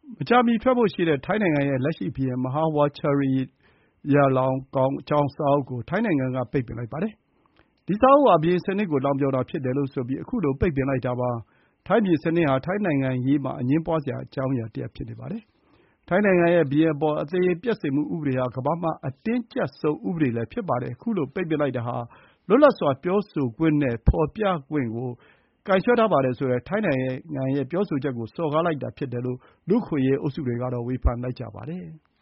မကြာမီထွက်ဖို့ရှိတဲ့ထိုင်းနိုင်ငံရဲ့လက်ရှိဘုရင် Maha Vajiralongkorn စာအုပ်ကို ထိုင်းနိုင်ငံက ပိတ်ပင်လိုက်ပါတယ်။ ဒီစာအုပ်ဟာ ဘုရင်စနစ်ကို လှောင်ပြောင်တာဖြစ်တယ်လို့ဆိုပြီး ခုလို ပိတ်ပင်လိုက်တာပါ။ ထိုင်းဘုရင်စနစ်ဟာ ထိုင်းနိုင်ငံရေးမှာ အငြင်းပွါးစရာအကြောင်းအရာတရပ် ဖြစ်နေပါတယ်။ ထိုင်းနိုင်ငံရဲ့ဘုရင်အပေါ် အသရေပျက်စေမှုဥပဒေဟာ ကမ္ဘာမှာအတင်းကျပ်ဆုံးဥပဒေလည်းဖြစ်ပါတယ်။ ခုလို ပိတ်ပင်လိုက်တာဟာ လွတ်လပ်စွာပြောဆိုခွင့်နဲ့ ဖော်ပြခွင့်ကို ကိုင်စွဲထားပါတယ်ဆိုတဲ့ ထိုင်းနိုင်ငံရဲ့ပြောဆိုချက်ကို စော်ကားလိုက်တာဖြစ်တယ်လို့ လူ့အခွင့်အရေးအုပ်စုတွေက ဝေဖန်လိုက်ကြပါတယ်။